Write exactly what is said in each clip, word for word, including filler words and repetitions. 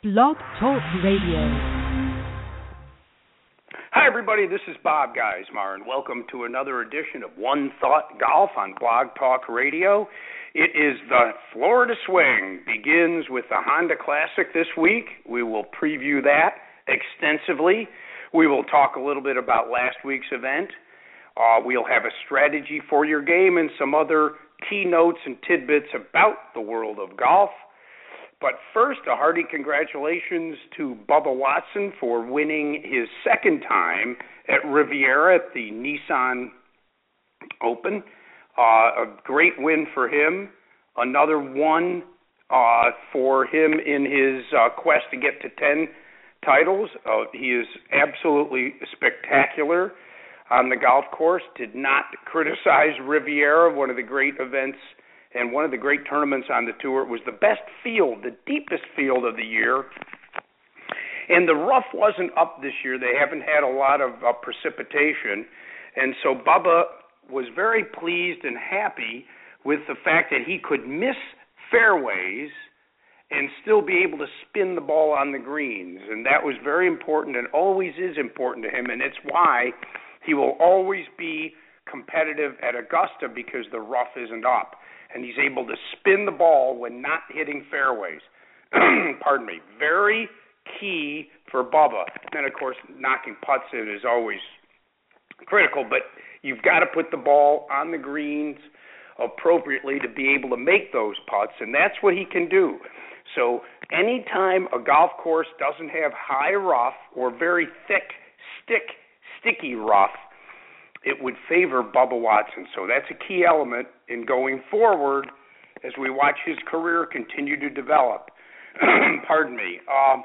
Blog Talk Radio. Hi, everybody. This is Bob Geismar, and welcome to another edition of One Thought Golf on Blog Talk Radio. It is the Florida Swing. Begins with the Honda Classic this week. We will preview that extensively. We will talk a little bit about last week's event. Uh, we'll have a strategy for your game and some other keynotes and tidbits about the world of golf. But first, a hearty congratulations to Bubba Watson for winning his second time at Riviera at the Nissan Open. Uh, a great win for him. Another one uh, for him in his uh, quest to get to ten titles. Uh, he is absolutely spectacular on the golf course. Did not criticize Riviera, one of the great events and one of the great tournaments on the tour. It was the best field, the deepest field of the year. And the rough wasn't up this year. They haven't had a lot of uh, precipitation. And so Bubba was very pleased and happy with the fact that he could miss fairways and still be able to spin the ball on the greens. And that was very important and always is important to him. And it's why he will always be competitive at Augusta, because the rough isn't up. And he's able to spin the ball when not hitting fairways. Pardon me. Very key for Bubba. And, of course, knocking putts in is always critical, but you've got to put the ball on the greens appropriately to be able to make those putts, and that's what he can do. So anytime a golf course doesn't have high rough or very thick, stick, sticky rough, it would favor Bubba Watson. So that's a key element in going forward as we watch his career continue to develop. Pardon me. Um,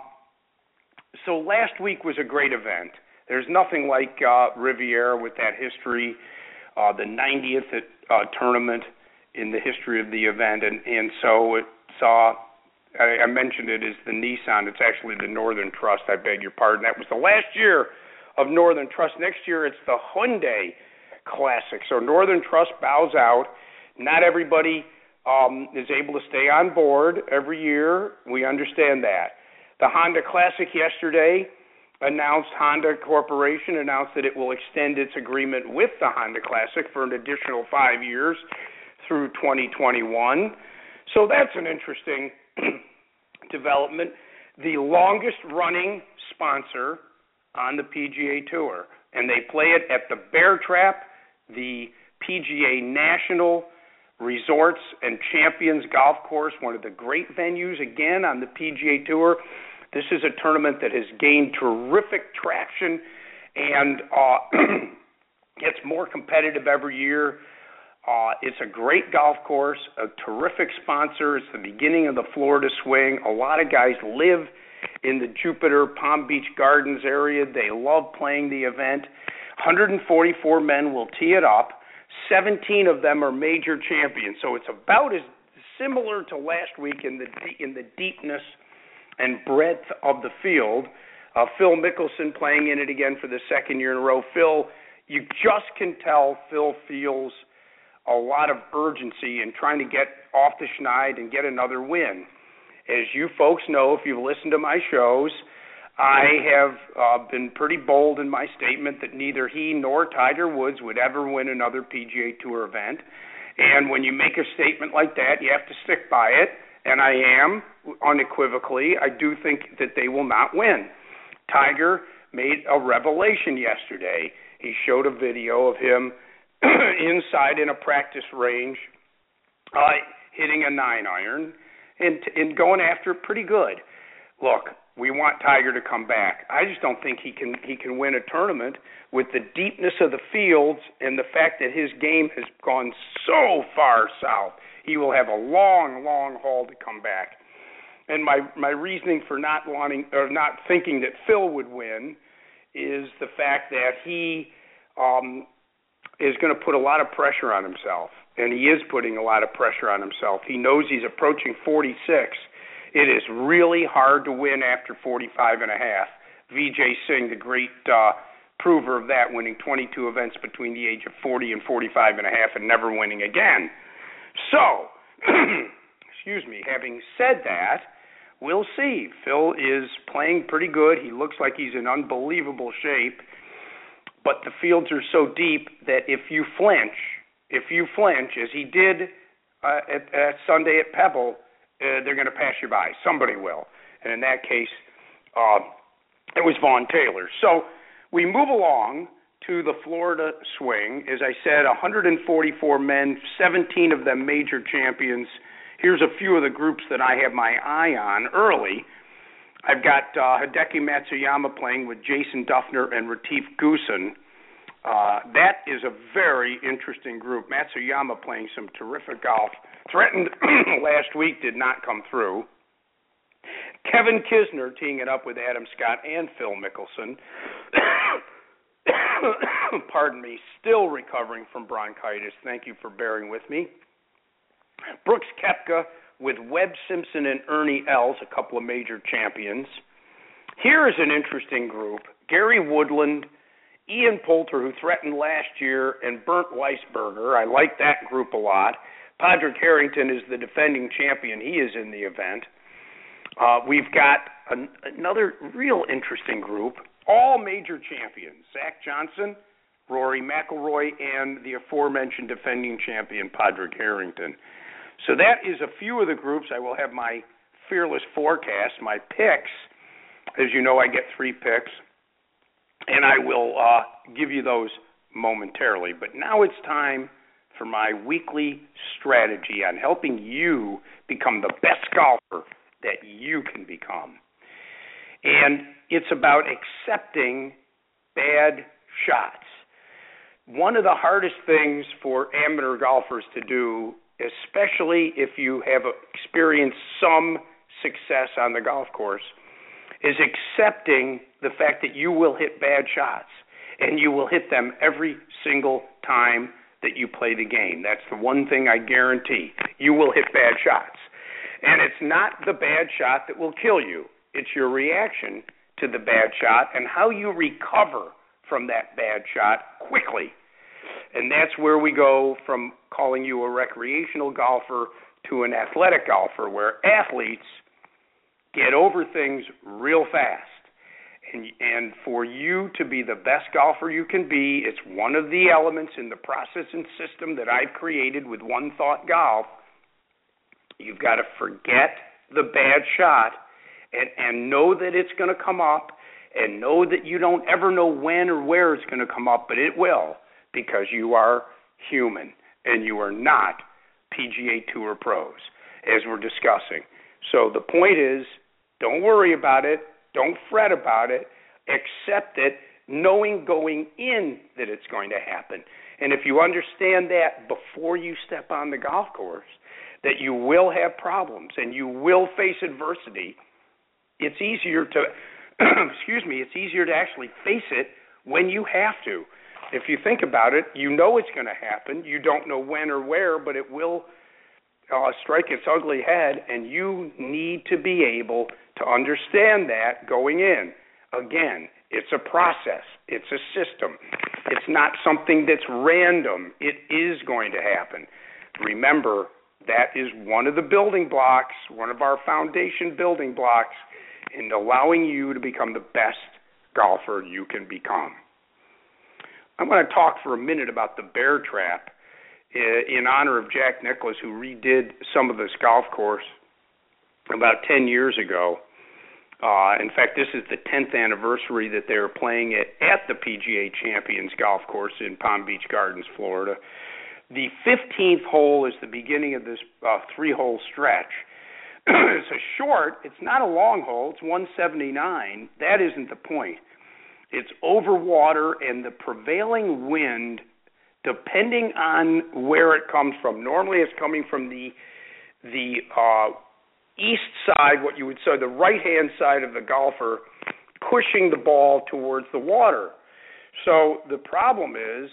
so last week was a great event. There's nothing like uh, Riviera with that history, uh, the ninetieth uh, tournament in the history of the event. And, and so it's, uh, I, I mentioned it as the Nissan. It's actually the Northern Trust. I beg your pardon. That was the last year of Northern Trust. Next year, it's the Hyundai Classic. So Northern Trust bows out. Not everybody um, is able to stay on board every year. We understand that. The Honda Classic yesterday announced, Honda Corporation announced that it will extend its agreement with the Honda Classic for an additional five years through twenty twenty-one. So that's an interesting development. The longest running sponsor on the P G A Tour, and they play it at the Bear Trap, the P G A National Resorts and Champions Golf Course, one of the great venues again on the P G A Tour. This is a tournament that has gained terrific traction and uh, gets more competitive every year. Uh, it's a great golf course, a terrific sponsor. It's the beginning of the Florida Swing. A lot of guys live in the Jupiter, Palm Beach Gardens area. They love playing the event. one hundred forty-four men will tee it up. seventeen of them are major champions. So it's about as similar to last week in the in the deepness and breadth of the field. Uh, Phil Mickelson playing in it again for the second year in a row. Phil, you just can tell Phil feels a lot of urgency in trying to get off the schneid and get another win. As you folks know, if you've listened to my shows, I have uh, been pretty bold in my statement that neither he nor Tiger Woods would ever win another P G A Tour event. And when you make a statement like that, you have to stick by it. And I am, unequivocally, I do think that they will not win. Tiger made a revelation yesterday. He showed a video of him inside in a practice range, uh, hitting a nine iron. And, and going after it pretty good. Look, we want Tiger to come back. I just don't think he can he can win a tournament with the deepness of the fields and the fact that his game has gone so far south. He will have a long, long haul to come back. And my, my reasoning for not wanting or not thinking that Phil would win is the fact that he um, is going to put a lot of pressure on himself. And he is putting a lot of pressure on himself. He knows he's approaching forty-six. It is really hard to win after forty-five and a half. Vijay Singh, the great uh, prover of that, winning twenty-two events between the age of forty and forty-five and a half and never winning again. So, excuse me, having said that, we'll see. Phil is playing pretty good. He looks like he's in unbelievable shape. But the fields are so deep that if you flinch, if you flinch, as he did uh, at, at Sunday at Pebble, uh, they're going to pass you by. Somebody will. And in that case, uh, it was Vaughn Taylor. So we move along to the Florida Swing. As I said, one hundred forty-four men, seventeen of them major champions. Here's a few of the groups that I have my eye on early. I've got uh, Hideki Matsuyama playing with Jason Duffner and Retief Goosen. Uh, that is a very interesting group. Matsuyama playing some terrific golf. Threatened last week, did not come through. Kevin Kisner teeing it up with Adam Scott and Phil Mickelson. Pardon me, still recovering from bronchitis. Thank you for bearing with me. Brooks Koepka with Webb Simpson and Ernie Els, a couple of major champions. Here is an interesting group. Gary Woodland, Ian Poulter, who threatened last year, and Bernd Weisberger. I like that group a lot. Padraig Harrington is the defending champion. He is in the event. Uh, we've got an, another real interesting group, all major champions. Zach Johnson, Rory McIlroy, and the aforementioned defending champion, Padraig Harrington. So that is a few of the groups. I will have my fearless forecast, my picks. As you know, I get three picks, and I will uh, give you those momentarily. But now it's time for my weekly strategy on helping you become the best golfer that you can become. And it's about accepting bad shots. One of the hardest things for amateur golfers to do, especially if you have experienced some success on the golf course, is accepting the fact that you will hit bad shots, and you will hit them every single time that you play the game. That's the one thing I guarantee. You will hit bad shots. And it's not the bad shot that will kill you. It's your reaction to the bad shot and how you recover from that bad shot quickly. And that's where we go from calling you a recreational golfer to an athletic golfer, where athletes get over things real fast. And, and for you to be the best golfer you can be, it's one of the elements in the process and system that I've created with One Thought Golf. You've got to forget the bad shot and, and know that it's going to come up, and know that you don't ever know when or where it's going to come up, but it will, because you are human and you are not P G A Tour pros, as we're discussing. So the point is, don't worry about it. Don't fret about it. Accept it, knowing going in that it's going to happen. And if you understand that before you step on the golf course, that you will have problems and you will face adversity, it's easier to, excuse me, it's easier to actually face it when you have to. If you think about it, you know it's going to happen. You don't know when or where, but it will uh, strike its ugly head, and you need to be able to understand that going in. Again, it's a process. It's a system. It's not something that's random. It is going to happen. Remember, that is one of the building blocks, one of our foundation building blocks in allowing you to become the best golfer you can become. I'm going to talk for a minute about the bear trap in honor of Jack Nicklaus, who redid some of this golf course about ten years ago. Uh, in fact, this is the tenth anniversary that they were playing it at the P G A Champions Golf Course in Palm Beach Gardens, Florida. The fifteenth hole is the beginning of this uh, three-hole stretch. It's a short, it's not a long hole, it's one seventy-nine. That isn't the point. It's over water, and the prevailing wind, depending on where it comes from, normally it's coming from the the uh, east side, what you would say the right-hand side of the golfer, pushing the ball towards the water. So the problem is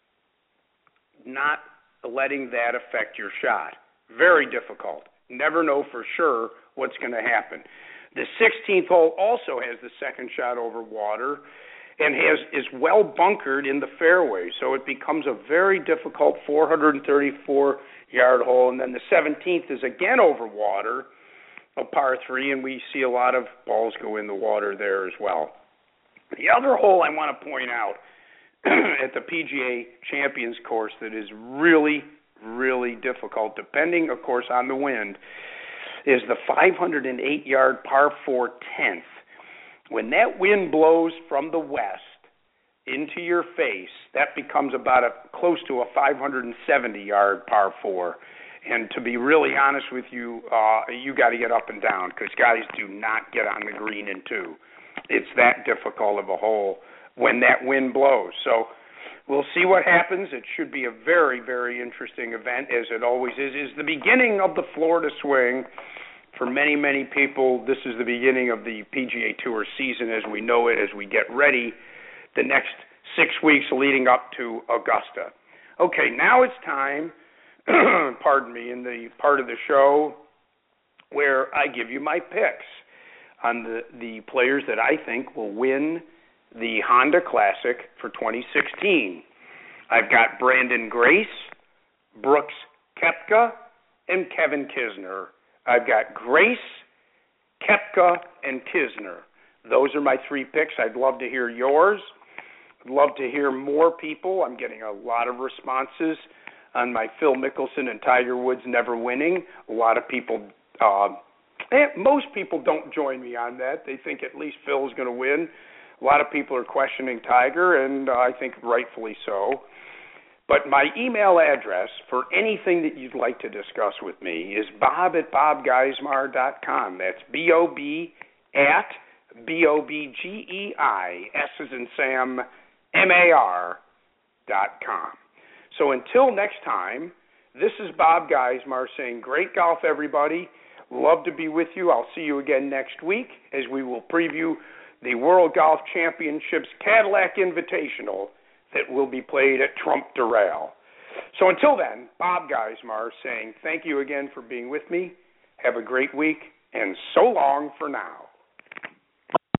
not letting that affect your shot. Very difficult. Never know for sure what's going to happen. The sixteenth hole also has the second shot over water and has is well bunkered in the fairway, so it becomes a very difficult four thirty-four yard hole. And then the seventeenth is again over water, a par three, and we see a lot of balls go in the water there as well. The other hole I want to point out at the P G A Champions Course that is really, really difficult, depending, of course, on the wind, is the five hundred eight yard par four tenth. When that wind blows from the west into your face, that becomes about a close to a five hundred seventy yard par four. And to be really honest with you, uh, you got to get up and down because guys do not get on the green in two. It's that difficult of a hole when that wind blows. So we'll see what happens. It should be a very, very interesting event, as it always is. It's the beginning of the Florida Swing. For many, many people, this is the beginning of the P G A Tour season as we know it, as we get ready the next six weeks leading up to Augusta. Okay, now it's time, pardon me, in the part of the show where I give you my picks on the, the players that I think will win the Honda Classic for twenty sixteen. I've got Brandon Grace, Brooks Koepka, and Kevin Kisner. I've got Grace, Koepka, and Kisner. Those are my three picks. I'd love to hear yours. I'd love to hear more people. I'm getting a lot of responses on my Phil Mickelson and Tiger Woods never winning. A lot of people, uh, most people don't join me on that. They think at least Phil's going to win. A lot of people are questioning Tiger, and uh, I think rightfully so. But my email address for anything that you'd like to discuss with me is bob at bob geismar dot com. That's B O B at B O B G E I, S as in Sam, M A R dot com. So until next time, this is Bob Geismar saying great golf, everybody. Love to be with you. I'll see you again next week as we will preview the World Golf Championships Cadillac Invitational that will be played at Trump Doral. So until then, Bob Geismar saying thank you again for being with me. Have a great week, and so long for now.